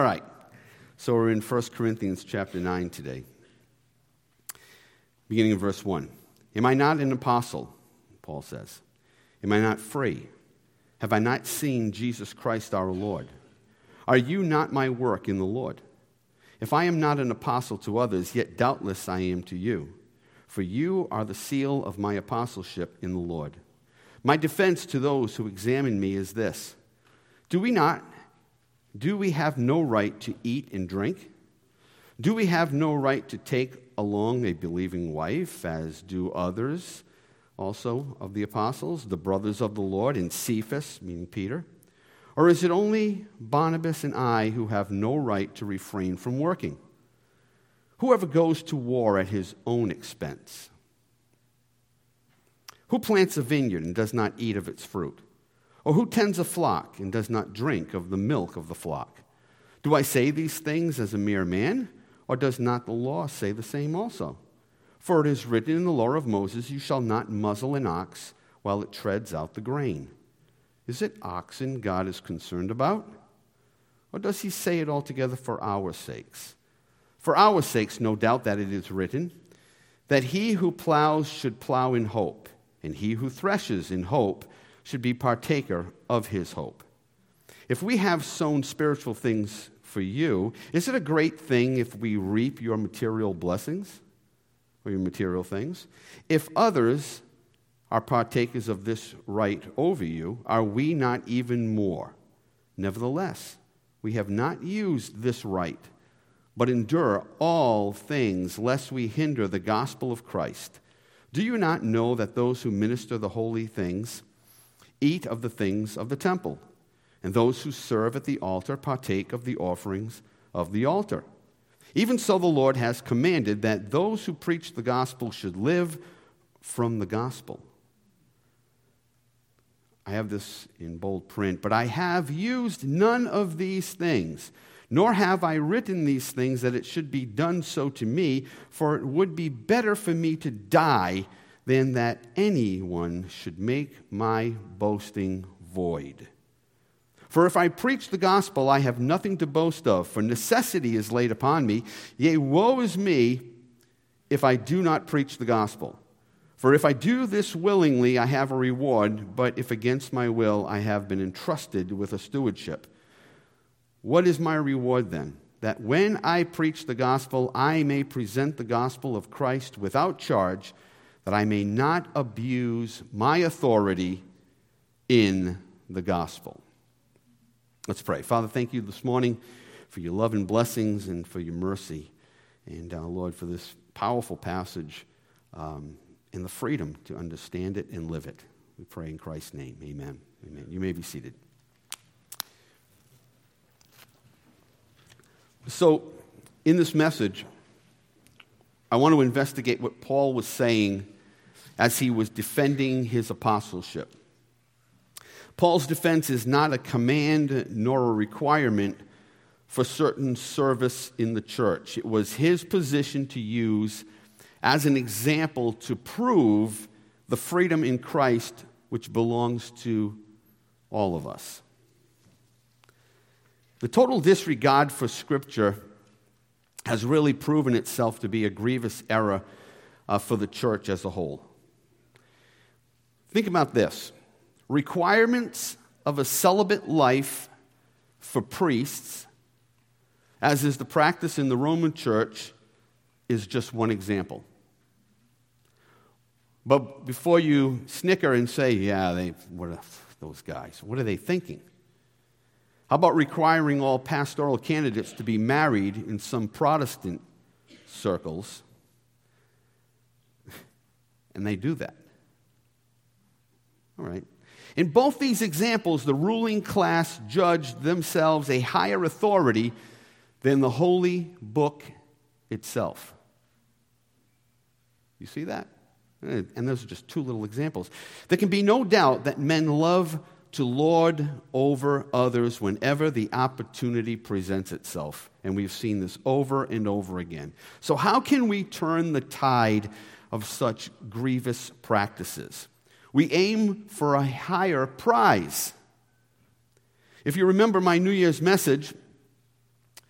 All right, so we're in 1 Corinthians chapter 9 today, beginning in verse 1. Am I not an apostle, Paul says? Am I not free? Have I not seen Jesus Christ our Lord? Are you not my work in the Lord? If I am not an apostle to others, yet doubtless I am to you, for you are the seal of my apostleship in the Lord. My defense to those who examine me is this: Do we have no right to eat and drink? Do we have no right to take along a believing wife, as do others also of the apostles, the brothers of the Lord, and Cephas, meaning Peter? Or is it only Barnabas and I who have no right to refrain from working? Whoever goes to war at his own expense? Who plants a vineyard and does not eat of its fruit? Or who tends a flock and does not drink of the milk of the flock? Do I say these things as a mere man, or does not the law say the same also? For it is written in the law of Moses, you shall not muzzle an ox while it treads out the grain. Is it oxen God is concerned about? Or does he say it altogether for our sakes? For our sakes, no doubt that it is written, that he who plows should plow in hope, and he who threshes in hope should be partaker of his hope. If we have sown spiritual things for you, is it a great thing if we reap your material blessings or your material things? If others are partakers of this right over you, are we not even more? Nevertheless, we have not used this right, but endure all things, lest we hinder the gospel of Christ. Do you not know that those who minister the holy things eat of the things of the temple, and those who serve at the altar partake of the offerings of the altar? Even so the Lord has commanded that those who preach the gospel should live from the gospel. I have this in bold print, but I have used none of these things, nor have I written these things that it should be done so to me, for it would be better for me to die than that anyone should make my boasting void. For if I preach the gospel, I have nothing to boast of, for necessity is laid upon me. Yea, woe is me if I do not preach the gospel. For if I do this willingly, I have a reward, but if against my will, I have been entrusted with a stewardship. What is my reward then? That when I preach the gospel, I may present the gospel of Christ without charge, that I may not abuse my authority in the gospel. Let's pray. Father, thank you this morning for your love and blessings and for your mercy. And Lord, for this powerful passage and the freedom to understand it and live it. We pray in Christ's name. Amen. Amen. You may be seated. So, in this message, I want to investigate what Paul was saying as he was defending his apostleship. Paul's defense is not a command nor a requirement for certain service in the church. It was his position to use as an example to prove the freedom in Christ which belongs to all of us. The total disregard for Scripture has really proven itself to be a grievous error for the church as a whole. Think about this. Requirements of a celibate life for priests, as is the practice in the Roman church, is just one example. But before you snicker and say, what are those guys? What are they thinking? How about requiring all pastoral candidates to be married in some Protestant circles? And they do that. All right. In both these examples, the ruling class judged themselves a higher authority than the holy book itself. You see that? And those are just two little examples. There can be no doubt that men love to lord over others whenever the opportunity presents itself. And we've seen this over and over again. So how can we turn the tide of such grievous practices? We aim for a higher prize. If you remember my New Year's message,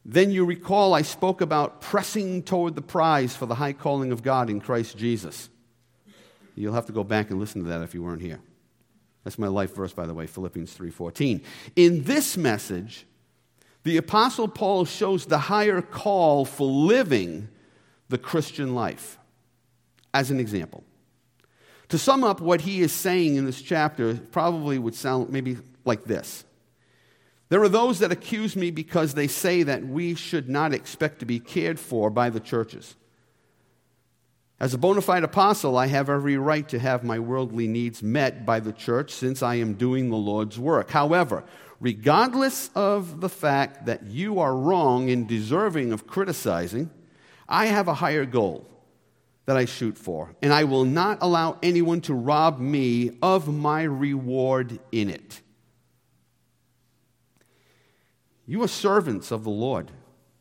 Then you recall I spoke about pressing toward the prize for the high calling of God in Christ Jesus. You'll have to go back and listen to that if you weren't here. That's my life verse, by the way, Philippians 3:14. In this message, the Apostle Paul shows the higher call for living the Christian life. As an example, to sum up what he is saying in this chapter, probably would sound maybe like this. There are those that accuse me because they say that we should not expect to be cared for by the churches. As a bona fide apostle, I have every right to have my worldly needs met by the church since I am doing the Lord's work. However, regardless of the fact that you are wrong and deserving of criticizing, I have a higher goal that I shoot for, and I will not allow anyone to rob me of my reward in it. You are servants of the Lord.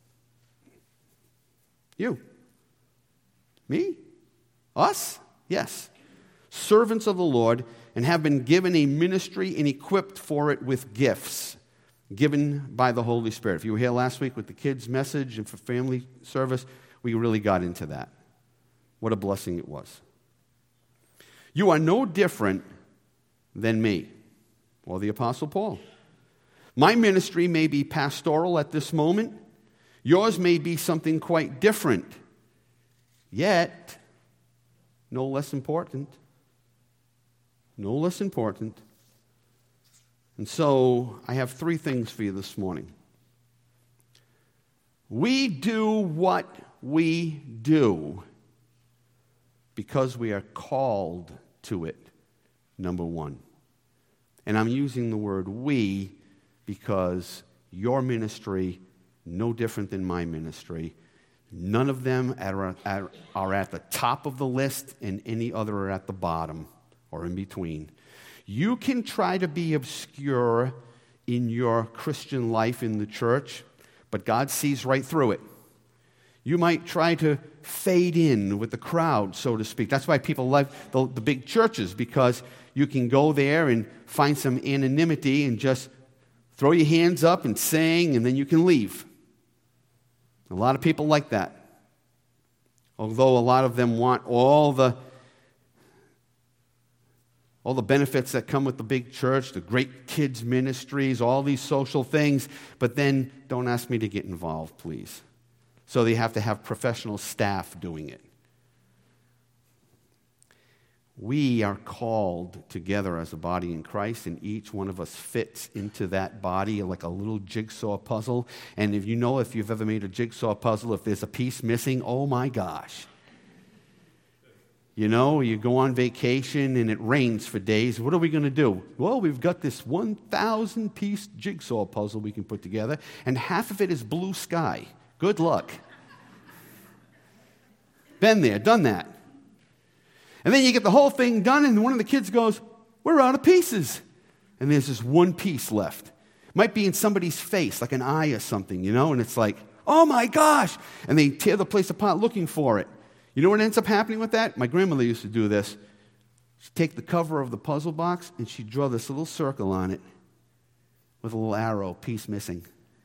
You. Me? Us? Yes. Servants of the Lord, and have been given a ministry and equipped for it with gifts given by the Holy Spirit. If you were here last week with the kids' message and for family service, we really got into that. What a blessing it was. You are no different than me or the Apostle Paul. My ministry may be pastoral at this moment. Yours may be something quite different, yet no less important. No less important. And so I have three things for you this morning. We do what we do because we are called to it, number one. And I'm using the word we because your ministry, no different than my ministry, none of them are at the top of the list, and any other are at the bottom or in between. You can try to be obscure in your Christian life in the church, but God sees right through it. You might try to fade in with the crowd, so to speak. That's why people like the big churches, because you can go there and find some anonymity and just throw your hands up and sing, and then you can leave. A lot of people like that. Although a lot of them want all the benefits that come with the big church, the great kids ministries, all these social things, but then don't ask me to get involved, please. So they have to have professional staff doing it. We are called together as a body in Christ, and each one of us fits into that body like a little jigsaw puzzle. And if you've ever made a jigsaw puzzle, if there's a piece missing, oh my gosh. You know, you go on vacation and it rains for days. What are we going to do? Well, we've got this 1,000-piece jigsaw puzzle we can put together, and half of it is blue sky. Good luck. Been there, done that. And then you get the whole thing done, and one of the kids goes, "We're out of pieces." And there's just one piece left. Might be in somebody's face, like an eye or something, you know, and it's like, oh my gosh. And they tear the place apart looking for it. You know what ends up happening with that? My grandmother used to do this. She'd take the cover of the puzzle box, and she'd draw this little circle on it with a little arrow, piece missing.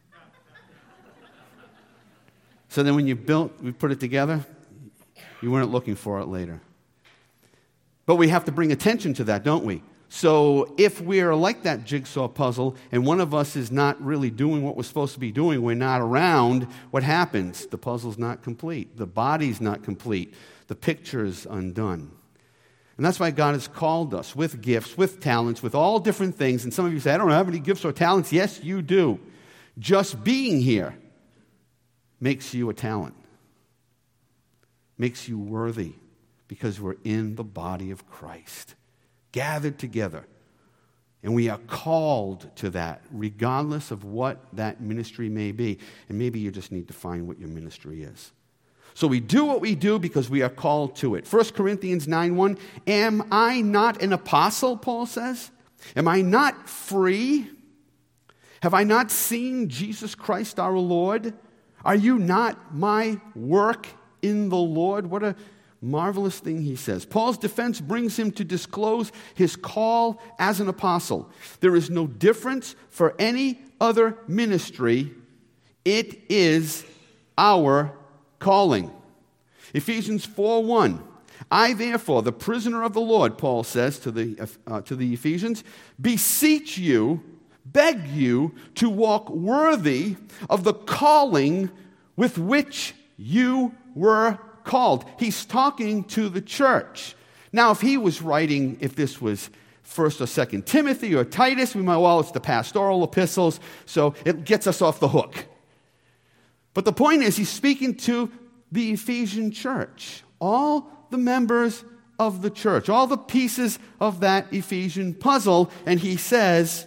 So then when we put it together, you weren't looking for it later. But we have to bring attention to that, don't we? So if we're like that jigsaw puzzle and one of us is not really doing what we're supposed to be doing, we're not around, what happens? The puzzle's not complete. The body's not complete. The picture's undone. And that's why God has called us with gifts, with talents, with all different things. And some of you say, I don't have any gifts or talents. Yes, you do. Just being here makes you a talent, makes you worthy. Because we're in the body of Christ, gathered together. And we are called to that, regardless of what that ministry may be. And maybe you just need to find what your ministry is. So we do what we do because we are called to it. 1 Corinthians 9:1, am I not an apostle, Paul says? Am I not free? Have I not seen Jesus Christ our Lord? Are you not my work in the Lord? What a marvelous thing he says. Paul's defense brings him to disclose his call as an apostle. There is no difference for any other ministry It is our calling. Ephesians 4:1. I, therefore, the prisoner of the Lord, Paul says to the Ephesians, beseech you, beg you to walk worthy of the calling with which you were called. He's talking to the church. Now, if he was writing, if this was 1st or 2nd Timothy or Titus, we might, well, it's the pastoral epistles, so it gets us off the hook. But the point is, he's speaking to the Ephesian church, all the members of the church, all the pieces of that Ephesian puzzle, and he says,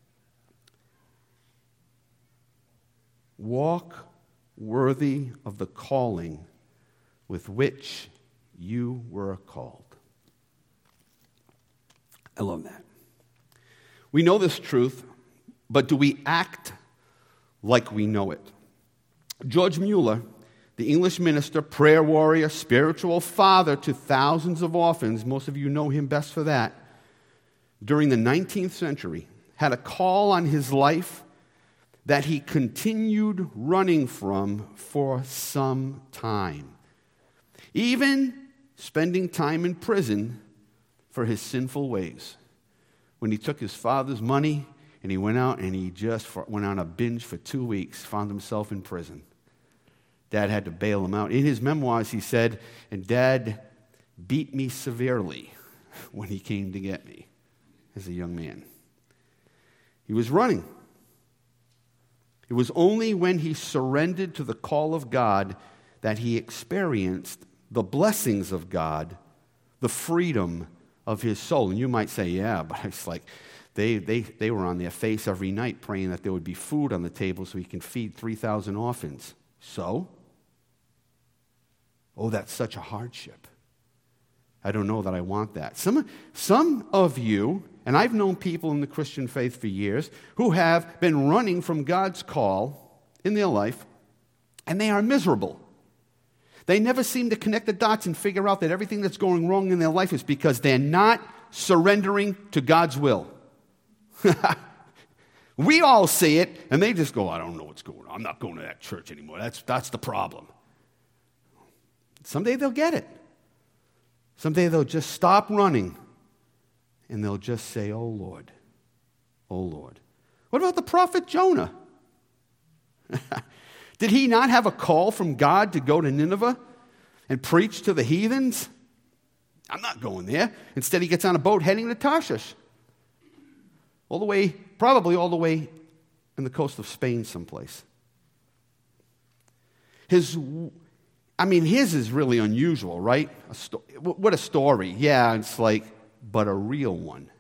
walk worthy of the calling with which you were called. I love that. We know this truth, but do we act like we know it? George Mueller, the English minister, prayer warrior, spiritual father to thousands of orphans, most of you know him best for that, during the 19th century, had a call on his life that he continued running from for some time, even spending time in prison for his sinful ways. When he took his father's money and he went out and he just went on a binge for 2 weeks, found himself in prison. Dad had to bail him out. In his memoirs, he said, and Dad beat me severely when he came to get me as a young man. He was running. It was only when he surrendered to the call of God that he experienced the blessings of God, the freedom of his soul. And you might say, yeah, but it's like they were on their face every night praying that there would be food on the table so he can feed 3,000 orphans. So? Oh, that's such a hardship. I don't know that I want that. Some of you, and I've known people in the Christian faith for years, who have been running from God's call in their life, and they are miserable. They never seem to connect the dots and figure out that everything that's going wrong in their life is because they're not surrendering to God's will. We all see it, and they just go, I don't know what's going on. I'm not going to that church anymore. That's the problem. Someday they'll get it. Someday they'll just stop running, and they'll just say, oh, Lord. Oh, Lord. What about the prophet Jonah? Did he not have a call from God to go to Nineveh and preach to the heathens? I'm not going there. Instead, he gets on a boat heading to Tarshish. Probably all the way in the coast of Spain someplace. His is really unusual, right? What a story. Yeah, it's like, but a real one.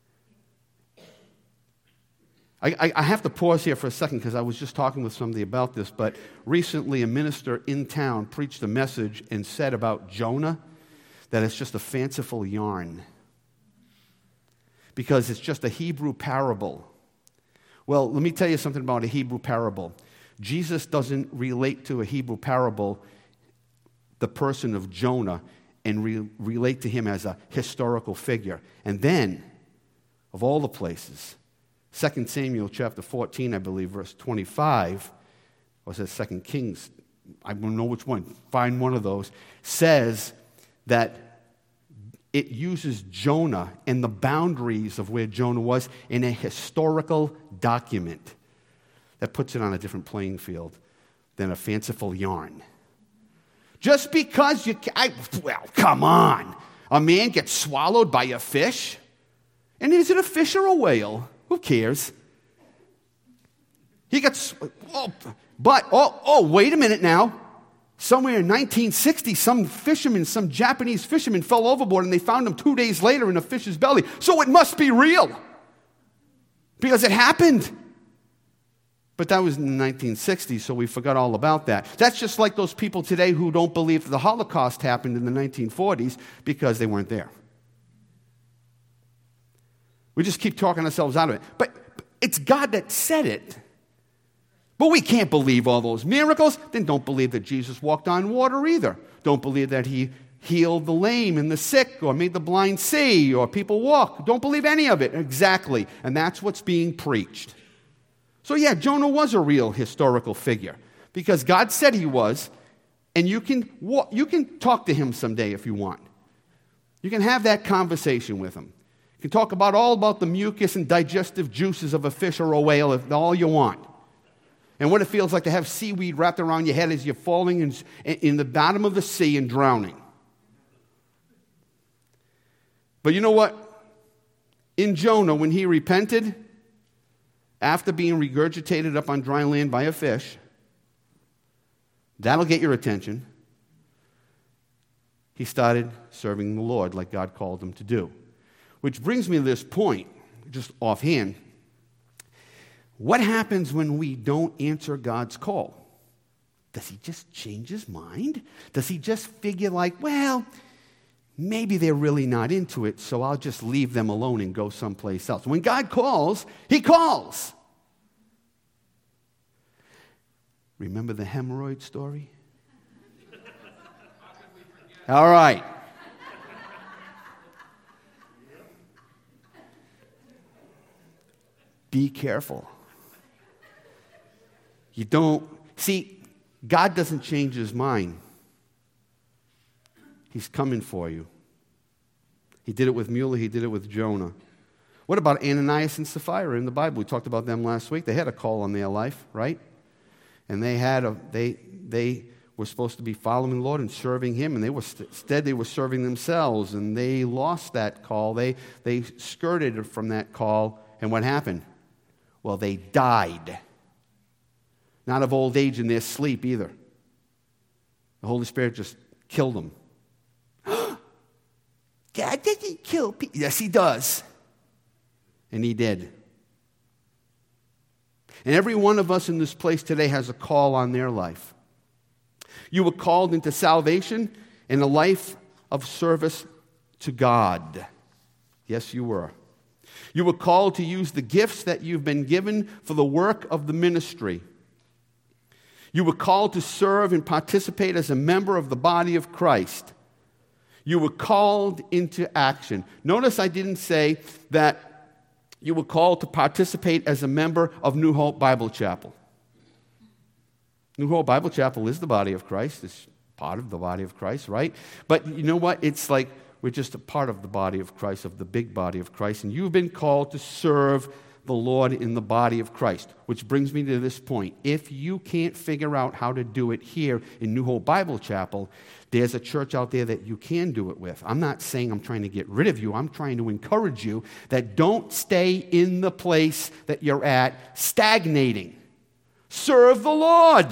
I have to pause here for a second because I was just talking with somebody about this, but recently a minister in town preached a message and said about Jonah that it's just a fanciful yarn because it's just a Hebrew parable. Well, let me tell you something about a Hebrew parable. Jesus doesn't relate to a Hebrew parable the person of Jonah and relate to him as a historical figure. And then, of all the places, 2 Samuel chapter 14, I believe, verse 25, or is it 2 Kings? I don't know which one. Find one of those. Says that it uses Jonah and the boundaries of where Jonah was in a historical document that puts it on a different playing field than a fanciful yarn. Just because come on. A man gets swallowed by a fish? And is it a fish or a whale? Who cares? He gets, wait a minute now. Somewhere in 1960, some Japanese fisherman fell overboard and they found him 2 days later in a fish's belly. So it must be real. Because it happened. But that was in the 1960s, so we forgot all about that. That's just like those people today who don't believe that the Holocaust happened in the 1940s because they weren't there. We just keep talking ourselves out of it. But it's God that said it. But we can't believe all those miracles. Then don't believe that Jesus walked on water either. Don't believe that he healed the lame and the sick or made the blind see or people walk. Don't believe any of it. Exactly. And that's what's being preached. So yeah, Jonah was a real historical figure because God said he was, and you can talk to him someday if you want. You can have that conversation with him. You can talk all about the mucus and digestive juices of a fish or a whale if all you want. And what it feels like to have seaweed wrapped around your head as you're falling in the bottom of the sea and drowning. But you know what? In Jonah, when he repented, after being regurgitated up on dry land by a fish, that'll get your attention. He started serving the Lord like God called him to do. Which brings me to this point, just offhand. What happens when we don't answer God's call? Does he just change his mind? Does he just figure like, well, maybe they're really not into it, so I'll just leave them alone and go someplace else? When God calls, he calls. Remember the hemorrhoid story? All right. Be careful. You don't, see, God doesn't change his mind. He's coming for you. He did it with Mueller, he did it with Jonah. What about Ananias and Sapphira in the Bible? We talked about them last week. They had a call on their life, right? And they were supposed to be following the Lord and serving him, and instead they were serving themselves, and they lost that call. They skirted from that call, and what happened? Well, they died. Not of old age in their sleep either. The Holy Spirit just killed them. God doesn't kill people. Yes, he does. And he did. And every one of us in this place today has a call on their life. You were called into salvation and a life of service to God. Yes, you were. You were called to use the gifts that you've been given for the work of the ministry. You were called to serve and participate as a member of the body of Christ. You were called into action. Notice I didn't say that you were called to participate as a member of New Hope Bible Chapel. New Hope Bible Chapel is the body of Christ. It's part of the body of Christ, right? But you know what? It's like we're just a part of the body of Christ, of the big body of Christ. And you've been called to serve the Lord in the body of Christ. Which brings me to this point. If you can't figure out how to do it here in New Hope Bible Chapel, there's a church out there that you can do it with. I'm not saying I'm trying to get rid of you. I'm trying to encourage you that don't stay in the place that you're at stagnating. Serve the Lord.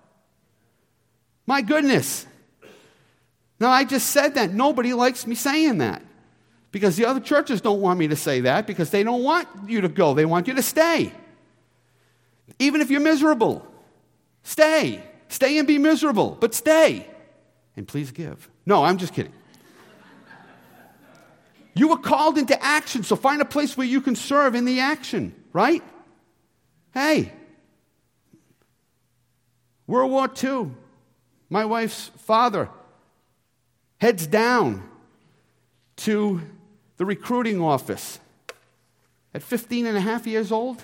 My goodness. Now, I just said that. Nobody likes me saying that because the other churches don't want me to say that because they don't want you to go. They want you to stay. Even if you're miserable, stay. Stay and be miserable, but stay. And please give. No, I'm just kidding. You were called into action, so find a place where you can serve in the action, right? Hey, World War II, my wife's father heads down to the recruiting office at 15 and a half years old,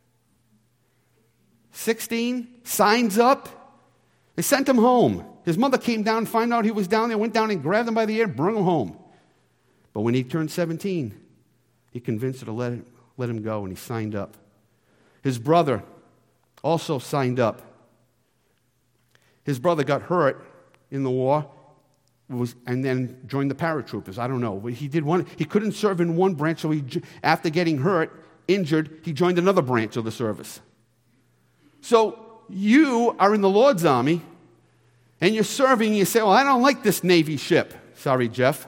16, signs up. They sent him home. His mother came down, found out he was down there, went down and grabbed him by the ear and brought him home. But when he turned 17, he convinced her to let him go, and he signed up. His brother also signed up. His brother got hurt in the war and then joined the paratroopers. I don't know. He couldn't serve in one branch, so after getting injured, he joined another branch of the service. So you are in the Lord's army, and you're serving, and you say, well, I don't like this Navy ship. Sorry, Jeff.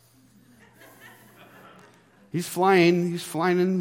He's flying in.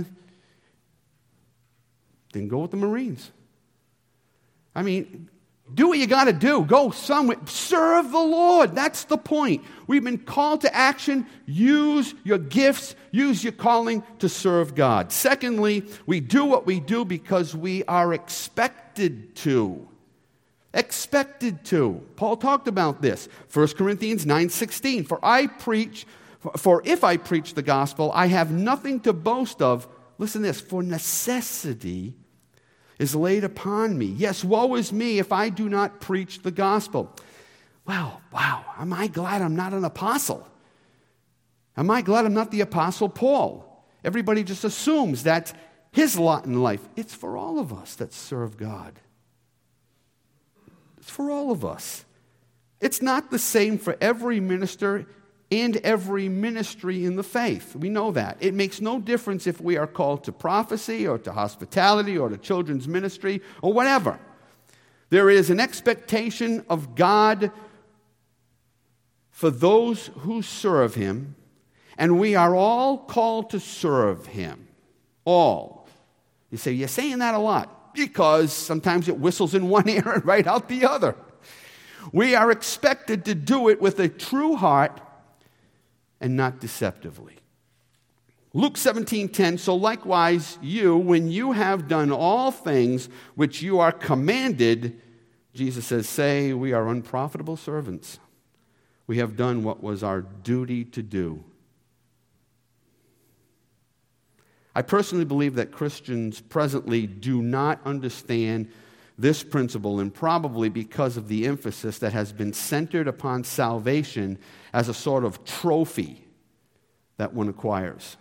Then go with the Marines. I mean, do what you got to do. Go somewhere. Serve the Lord. That's the point. We've been called to action. Use your gifts. Use your calling to serve God. Secondly, we do what we do because we are expected to. Expected to. Paul talked about this. 1 Corinthians 9:16. For if I preach the gospel, I have nothing to boast of. Listen to this. For necessity is laid upon me. Yes, woe is me if I do not preach the gospel. Wow, am I glad I'm not an apostle? Am I glad I'm not the Apostle Paul? Everybody just assumes that's his lot in life. It's for all of us that serve God. It's for all of us. It's not the same for every minister and every ministry in the faith. We know that. It makes no difference if we are called to prophecy or to hospitality or to children's ministry or whatever. There is an expectation of God for those who serve him, and we are all called to serve him. All. You say, you're saying that a lot, because sometimes it whistles in one ear and right out the other. We are expected to do it with a true heart and not deceptively. Luke 17:10, so likewise you, when you have done all things which you are commanded, Jesus says, say, we are unprofitable servants. We have done what was our duty to do. I personally believe that Christians presently do not understand this principle, and probably because of the emphasis that has been centered upon salvation as a sort of trophy that one acquires.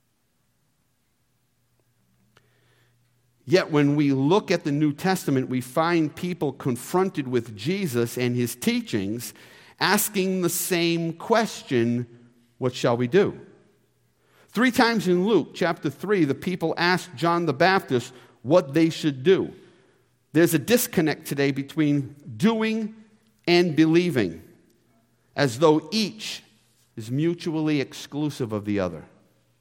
Yet when we look at the New Testament, we find people confronted with Jesus and his teachings asking the same question, what shall we do? 3 times in Luke chapter 3, the people asked John the Baptist what they should do. There's a disconnect today between doing and believing, as though each is mutually exclusive of the other.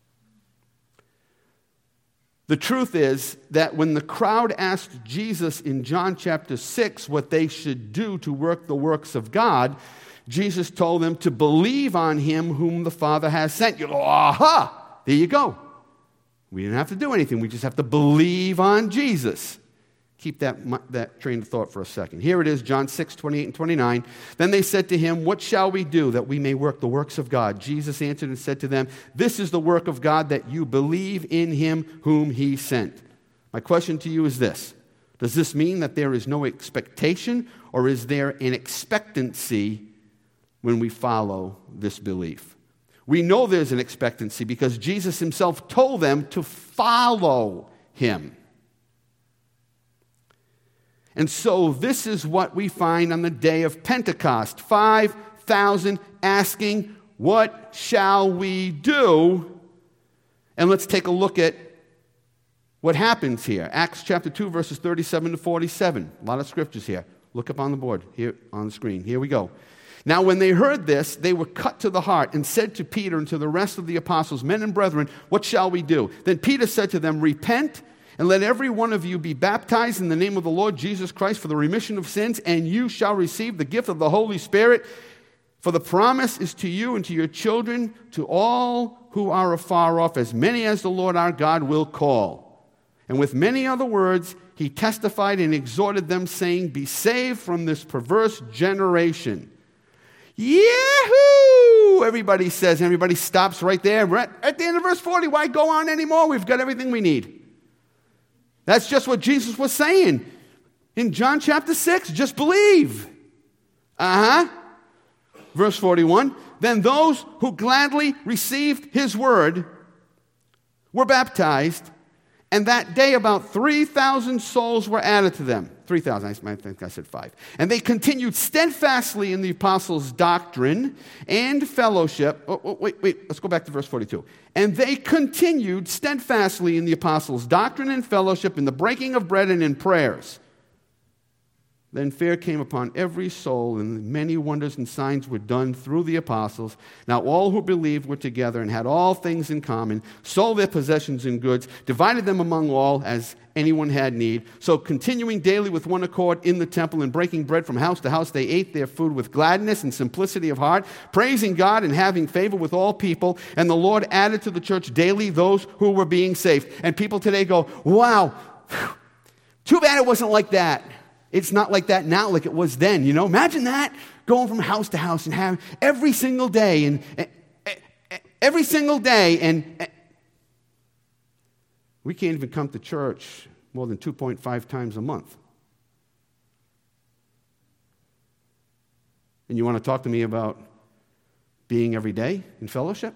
The truth is that when the crowd asked Jesus in John chapter 6 what they should do to work the works of God, Jesus told them to believe on him whom the Father has sent. You go, aha, there you go. We didn't have to do anything. We just have to believe on Jesus. Keep that train of thought for a second. Here it is, John 6, 28 and 29. Then they said to him, what shall we do that we may work the works of God? Jesus answered and said to them, this is the work of God, that you believe in him whom he sent. My question to you is this. Does this mean that there is no expectation, or is there an expectancy when we follow this belief? We know there's an expectancy because Jesus himself told them to follow him. And so this is what we find on the day of Pentecost. 5,000 asking, what shall we do? And let's take a look at what happens here. Acts chapter 2, verses 37 to 47. A lot of scriptures here. Look up on the board, here on the screen. Here we go. Now when they heard this, they were cut to the heart and said to Peter and to the rest of the apostles, men and brethren, what shall we do? Then Peter said to them, repent, and let every one of you be baptized in the name of the Lord Jesus Christ for the remission of sins, and you shall receive the gift of the Holy Spirit. For the promise is to you and to your children, to all who are afar off, as many as the Lord our God will call. And with many other words, he testified and exhorted them, saying, be saved from this perverse generation. Yahoo! Everybody says, everybody stops right there. We're at the end of verse 40. Why go on anymore? We've got everything we need. That's just what Jesus was saying in John chapter 6. Just believe. Verse 41. Then those who gladly received his word were baptized, and that day about 3,000 souls were added to them. 3,000, I think I said 5. And they continued steadfastly in the apostles' doctrine and fellowship. Wait, let's go back to verse 42. And they continued steadfastly in the apostles' doctrine and fellowship, in the breaking of bread and in prayers. Then fear came upon every soul, and many wonders and signs were done through the apostles. Now all who believed were together and had all things in common, sold their possessions and goods, divided them among all as anyone had need. So continuing daily with one accord in the temple and breaking bread from house to house, they ate their food with gladness and simplicity of heart, praising God and having favor with all people. And the Lord added to the church daily those who were being saved. And people today go, wow, too bad it wasn't like that. It's not like that now like it was then, you know. Imagine that, going from house to house and having every single day and we can't even come to church more than 2.5 times a month. And you want to talk to me about being every day in fellowship?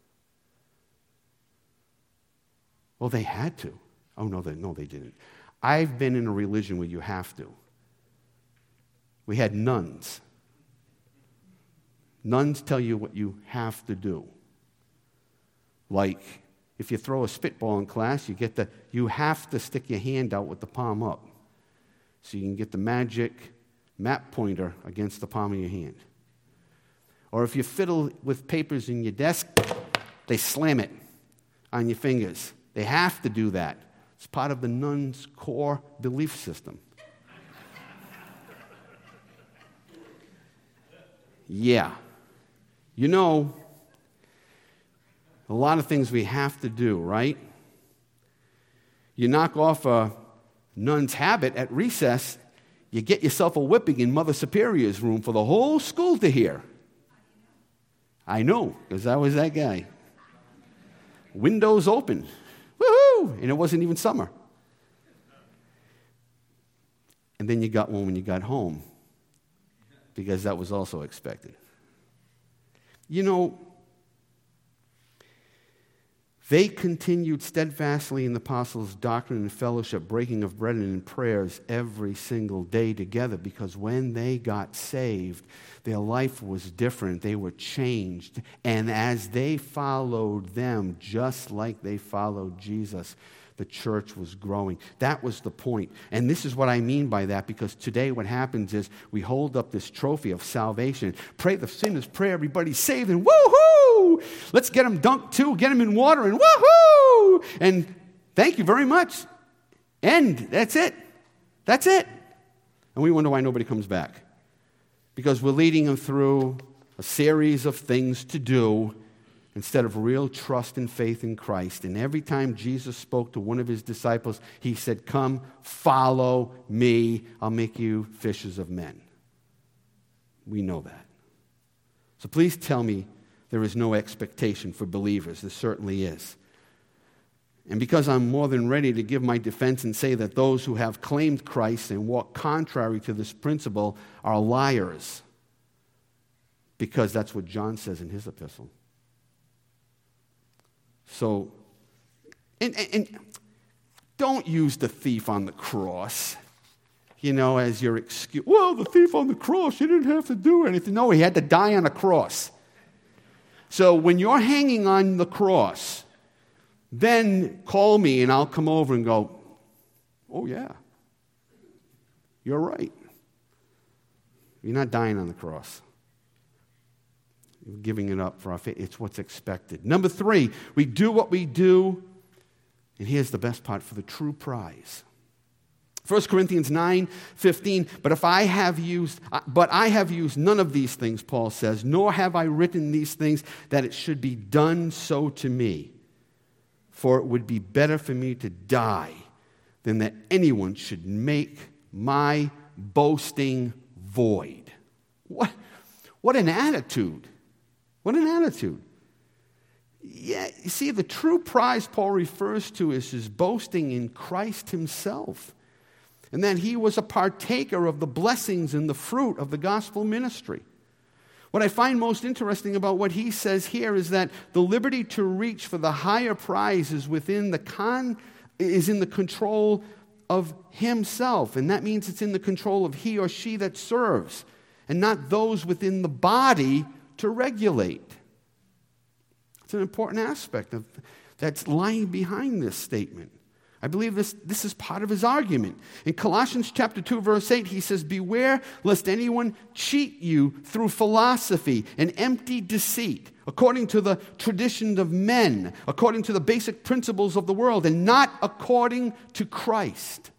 Well, they had to. Oh, no, they didn't. I've been in a religion where you have to. We had nuns. Nuns tell you what you have to do. Like, if you throw a spitball in class, you have to stick your hand out with the palm up so you can get the magic map pointer against the palm of your hand. Or if you fiddle with papers in your desk, they slam it on your fingers. They have to do that. It's part of the nun's core belief system. Yeah. You know, a lot of things we have to do, right? You knock off a nun's habit at recess, you get yourself a whipping in Mother Superior's room for the whole school to hear. I know, because I was that guy. Windows open. Woohoo! And it wasn't even summer. And then you got one when you got home, because that was also expected. You know, they continued steadfastly in the apostles' doctrine and fellowship, breaking of bread and in prayers every single day together, because when they got saved, their life was different. They were changed. And as they followed them, just like they followed Jesus, the church was growing. That was the point. And this is what I mean by that, because today what happens is we hold up this trophy of salvation. Pray the sinner's prayer, everybody's saved, and woohoo! Let's get them dunked too, get them in water, and woohoo! And thank you very much. End. That's it. That's it. And we wonder why nobody comes back. Because we're leading them through a series of things to do instead of real trust and faith in Christ. And every time Jesus spoke to one of his disciples, he said, "Come, follow me. I'll make you fishers of men." We know that. So please tell me there is no expectation for believers. There certainly is. And because I'm more than ready to give my defense and say that those who have claimed Christ and walk contrary to this principle are liars, because that's what John says in his epistle. So, and don't use the thief on the cross, as your excuse. Well, the thief on the cross, he didn't have to do anything. No, he had to die on a cross. So when you're hanging on the cross, then call me and I'll come over and go, "Oh yeah, you're right. You're not dying on the cross. You're giving it up for our faith." It's what's expected. Number 3, we do what we do, and here's the best part, for the true prize. 1 Corinthians 9:15, but I have used none of these things, Paul says, nor have I written these things that it should be done so to me. For it would be better for me to die than that anyone should make my boasting void. What an attitude. What an attitude. Yeah, you see, the true prize Paul refers to is his boasting in Christ himself, and that he was a partaker of the blessings and the fruit of the gospel ministry. What I find most interesting about what he says here is that the liberty to reach for the higher prize is in the control of himself, and that means it's in the control of he or she that serves, and not those within the body to regulate. It's an important aspect that's lying behind this statement. I believe this is part of his argument. In Colossians chapter 2, verse 8, he says, "Beware lest anyone cheat you through philosophy and empty deceit, according to the traditions of men, according to the basic principles of the world, and not according to Christ."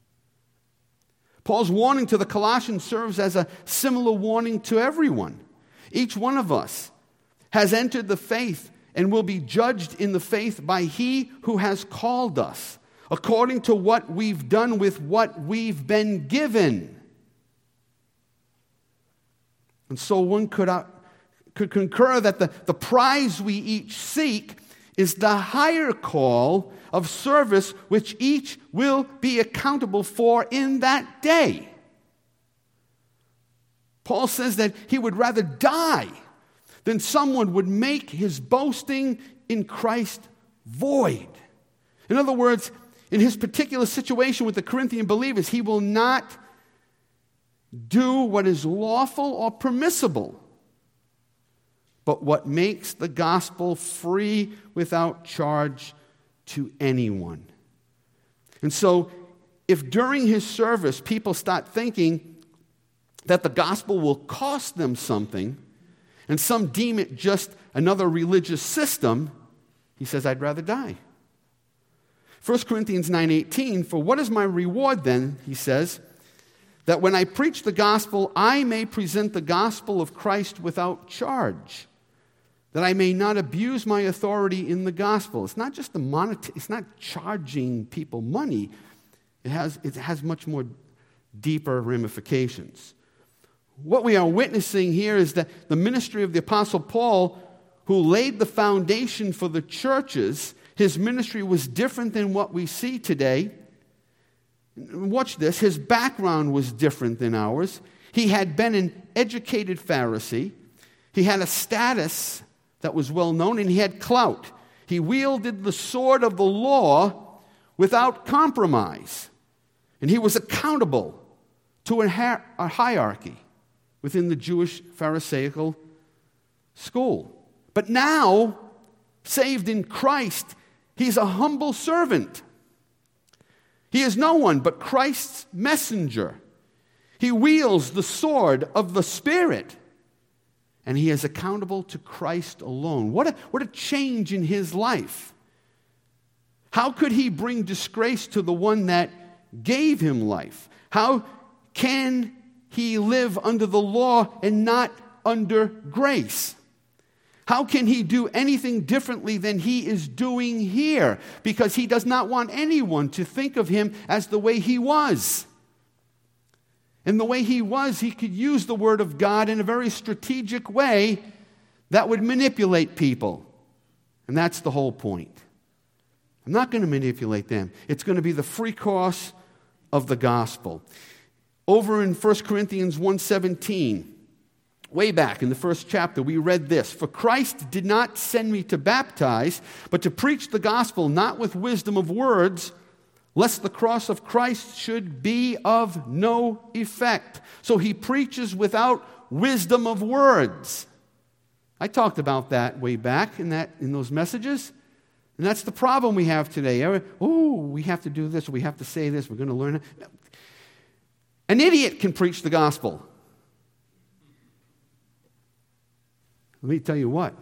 Paul's warning to the Colossians serves as a similar warning to everyone. Each one of us has entered the faith and will be judged in the faith by he who has called us, according to what we've done with what we've been given. And so one could concur that the prize we each seek is the higher call of service which each will be accountable for in that day. Paul says that he would rather die than someone would make his boasting in Christ void. In other words, in his particular situation with the Corinthian believers, he will not do what is lawful or permissible, but what makes the gospel free without charge to anyone. And so, if during his service people start thinking that the gospel will cost them something, and some deem it just another religious system, he says, I'd rather die. 1 Corinthians 9:18, for what is my reward then, he says, that when I preach the gospel, I may present the gospel of Christ without charge, that I may not abuse my authority in the gospel. It's not just it's not charging people money. It has much more deeper ramifications. What we are witnessing here is that the ministry of the Apostle Paul, who laid the foundation for the churches, his ministry was different than what we see today. Watch this. His background was different than ours. He had been an educated Pharisee. He had a status that was well known, and he had clout. He wielded the sword of the law without compromise. And he was accountable to a hierarchy within the Jewish Pharisaical school. But now, saved in Christ, he's a humble servant. He is no one but Christ's messenger. He wields the sword of the Spirit, and he is accountable to Christ alone. What a change in his life. How could he bring disgrace to the one that gave him life? How can he live under the law and not under grace? How can he do anything differently than he is doing here? Because he does not want anyone to think of him as the way he was. And the way he was, he could use the Word of God in a very strategic way that would manipulate people. And that's the whole point. I'm not going to manipulate them. It's going to be the free course of the gospel. Over in 1 Corinthians 1:17, way back in the first chapter, we read this: for Christ did not send me to baptize, but to preach the gospel, not with wisdom of words, lest the cross of Christ should be of no effect. So he preaches without wisdom of words. I talked about that way back in those messages. And that's the problem we have today. Oh, we have to do this, we have to say this, we're going to learn it. An idiot can preach the gospel. Let me tell you what.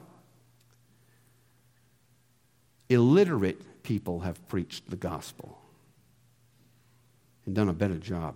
Illiterate people have preached the gospel and done a better job.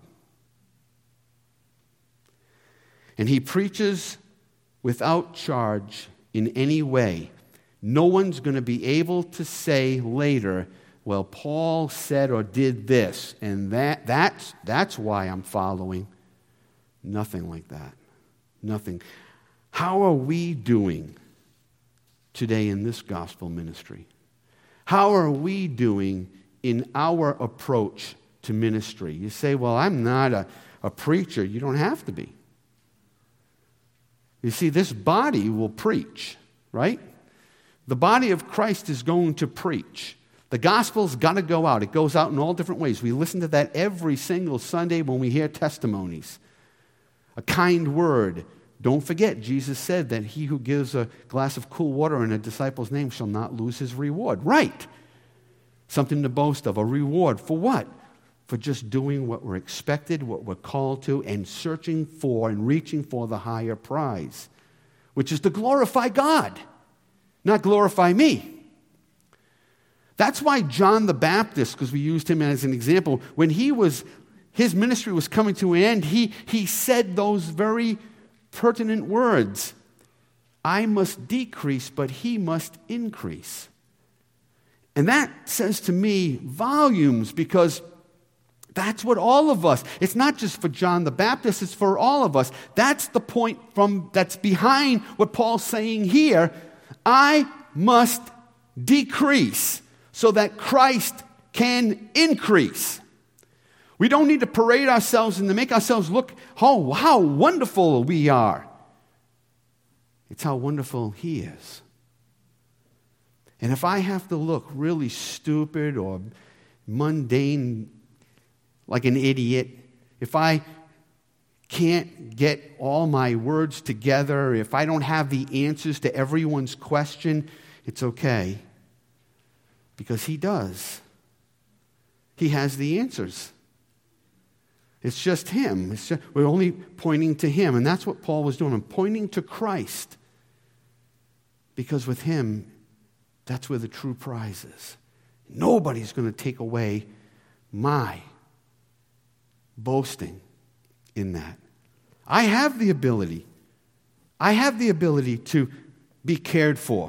And he preaches without charge in any way. No one's going to be able to say later, well, Paul said or did this, and that's why I'm following. Nothing like that. Nothing. How are we doing today in this gospel ministry? How are we doing in our approach to ministry? You say, well, I'm not a preacher. You don't have to be. You see, this body will preach, right? The body of Christ is going to preach. The gospel's got to go out. It goes out in all different ways. We listen to that every single Sunday when we hear testimonies. A kind word. Don't forget, Jesus said that he who gives a glass of cool water in a disciple's name shall not lose his reward. Right. Something to boast of. A reward for what? For just doing what we're expected, what we're called to, and searching for and reaching for the higher prize, which is to glorify God, not glorify me. That's why John the Baptist, because we used him as an example, when his ministry was coming to an end, he said those very pertinent words: I must decrease, but he must increase. And that says to me volumes, because that's what all of us, it's not just for John the Baptist, it's for all of us. That's the point that's behind what Paul's saying here. I must decrease so that Christ can increase. We don't need to parade ourselves and to make ourselves look, oh, how wonderful we are. It's how wonderful He is. And if I have to look really stupid or mundane, like an idiot, if I can't get all my words together, if I don't have the answers to everyone's question, it's okay. Because He does. He has the answers. It's just Him. We're only pointing to Him. And that's what Paul was doing. I'm pointing to Christ. Because with Him, that's where the true prize is. Nobody's going to take away my boasting in that. I have the ability. I have the ability to be cared for.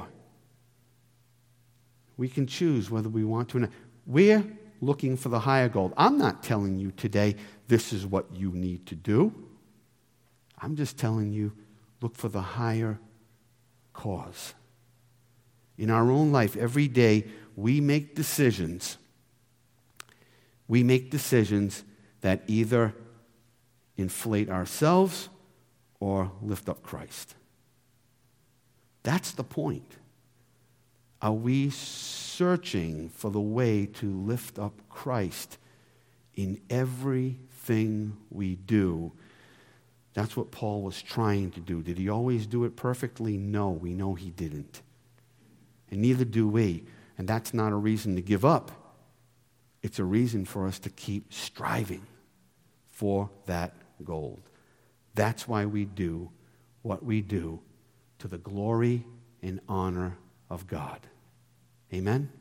We can choose whether we want to or not. We're looking for the higher goal. I'm not telling you today, this is what you need to do. I'm just telling you, look for the higher cause. In our own life, every day, we make decisions. We make decisions that either inflate ourselves or lift up Christ. That's the point. Are we searching for the way to lift up Christ in everything we do? That's what Paul was trying to do. Did he always do it perfectly? No, we know he didn't. And neither do we. And that's not a reason to give up. It's a reason for us to keep striving for that goal. That's why we do what we do, to the glory and honor of God. Amen?